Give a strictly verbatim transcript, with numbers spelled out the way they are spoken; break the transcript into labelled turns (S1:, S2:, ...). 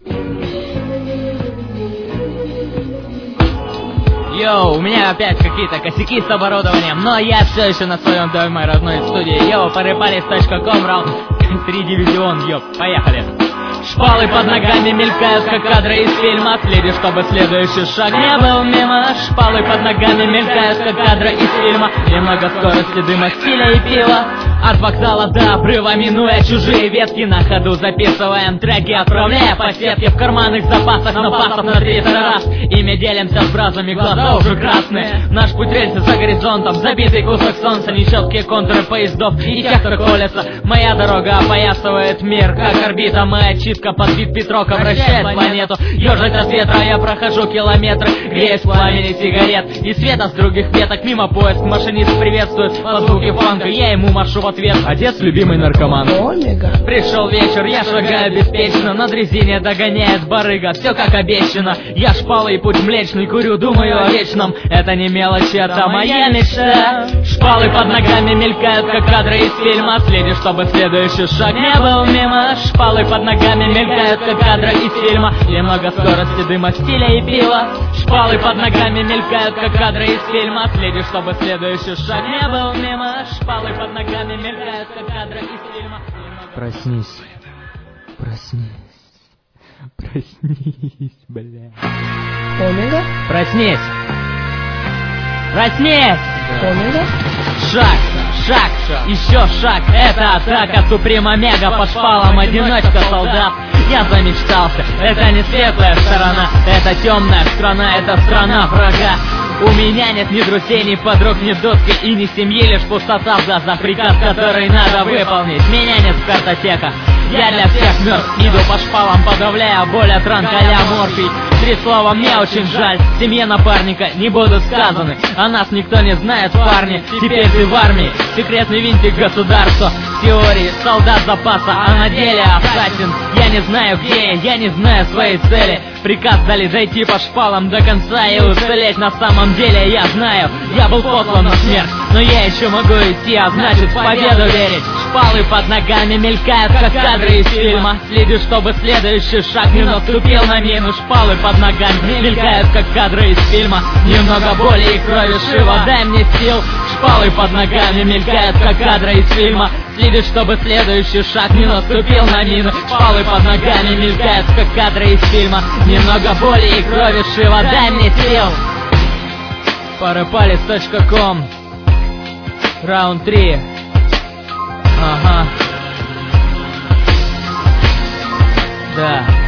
S1: Йоу, у меня опять какие-то косяки с оборудованием, но я все еще на своем доме моей родной студии. Йоу, порыбались точка ком, раунд три дивизион, ёп, поехали. Шпалы под ногами мелькают, как кадры из фильма. Следи, чтобы следующий шаг не был мимо. Шпалы под ногами мелькают, как кадры из фильма. Немного скорости, дыма, стиля и пива. От вокзала до обрыва, минуя чужие ветки, на ходу записываем треки, отправляя по сетке в карманных запасах напасов на триста раз. Ими делимся с бразами, глаза уже красные. Наш путь рельсы за горизонтом, забитый кусок солнца, нечеткие контуры поездов и тех, кто колется. Моя дорога опоясывает мир, как орбита. Моя читка под вид Петрока вращает планету. Ёжась от ветра, я прохожу километры, греюсь в пламени сигарет и света с других веток. Мимо поезд, машинист приветствует по звуке фанка, я ему машу в ответ. Отец любимый наркоман. Омега. Пришел вечер, я шагаю беспечно, на дрезине догоняет барыга, все как обещано. Я шпалы и путь млечный, курю, думаю о вечном. Это не мелочи, это моя мечта. Шпалы под ногами мелькают, как кадры из фильма. Следи, чтобы следующий шаг не был мимо. Шпалы под ногами мелькают, как кадры из фильма. Немного скорости, дыма, стиля и пива. Шпалы под ногами мелькают, как кадры из фильма. Следи, чтобы следующий шаг не был мимо. Шпалы под ногами мелькают, как кадры из фильма.
S2: Проснись, проснись, проснись, бля.
S3: Омега?
S1: Проснись! Проснись!
S3: Омега?
S1: Шаг, шаг, еще шаг. Это атака Суприма Мега по шпалам, одиночка солдат. Я замечтался, это не светлая сторона, это темная страна, это страна врага. У меня нет ни друзей, ни подруг, ни доски и ни семьи, лишь пустота в глазах, приказ, который надо выполнить. Меня нет в картотеках, я для всех мертв. Иду по шпалам, подавляя боль от ран, коля морфий. Три слова мне очень жаль, семье напарника не будут сказаны. О нас никто не знает, парни, теперь ты в армии. Секретный винтик государства, в теории солдат запаса, а на деле ассасин. Я не знаю где я, я не знаю своей цели. Приказ дали дойти по шпалам до конца и уцелеть. На самом деле я знаю, я был послан на смерть, но я еще могу идти, а значит в победу верить. Шпалы под ногами мелькают, как кадры из фильма. Следи, чтобы следующий шаг не наступил на мину. Шпалы под ногами мелькают, как кадры из фильма. Немного боли и крови, Шива, дай мне сил. Шпалы под ногами мелькают, как кадры из фильма. Следи, чтобы следующий шаг не наступил на мину. Шпалы под ногами мелькают, как кадры из фильма. Немного боли и крови, Шива, дай мне сил. порыпалец точка ком. Раунд три. Ага. Да.